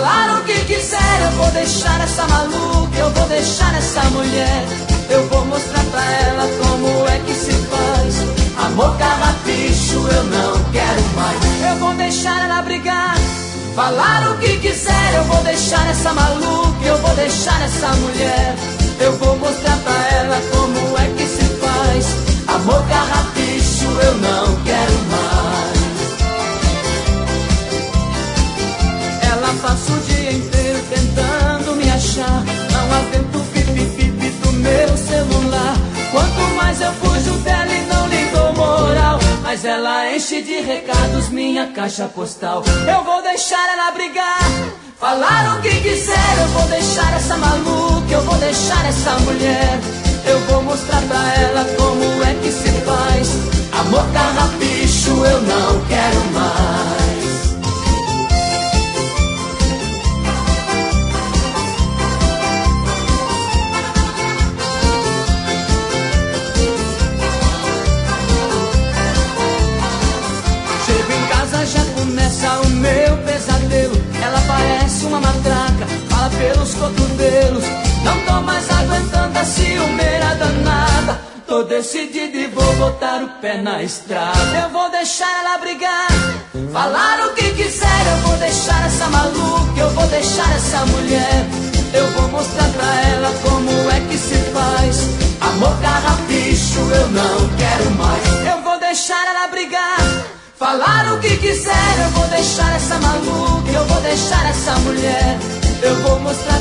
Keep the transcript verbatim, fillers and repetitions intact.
Falar o que quiser, eu vou deixar essa maluca, eu vou deixar essa mulher. Eu vou mostrar pra ela como é que se faz. Amor carrapicho, eu não quero mais. Eu vou deixar ela brigar, falar o que quiser. Eu vou deixar essa maluca, eu vou deixar essa mulher. Eu vou mostrar pra ela como é que se faz. Amor carrapicho, eu não quero mais. Ela passa o dia inteiro tentando me achar, não atento o pipi-pipi do meu celular. Quanto mais eu fujo dela e não lhe dou moral, mas ela enche de recados minha caixa postal. Eu vou deixar ela brigar, falar o que quiser. Eu vou deixar essa maluca, eu vou deixar essa mulher. Eu vou mostrar pra ela como é que se faz. Amor carrapicho, eu não quero mais. Chego em casa, já começa o meu pesadelo. Ela parece uma matraca, fala pelos cotovelos. Não tô mais aguentando a ciumeira danada. Tô decidido e vou botar o pé na estrada. Eu vou deixar ela brigar, falar o que quiser. Eu vou deixar essa maluca, eu vou deixar essa mulher. Eu vou mostrar pra ela como é que se faz. Amor carrapicho, eu não quero mais. Eu vou deixar ela brigar, falar o que quiser. Eu vou deixar essa maluca, eu vou deixar essa mulher. Eu vou mostrar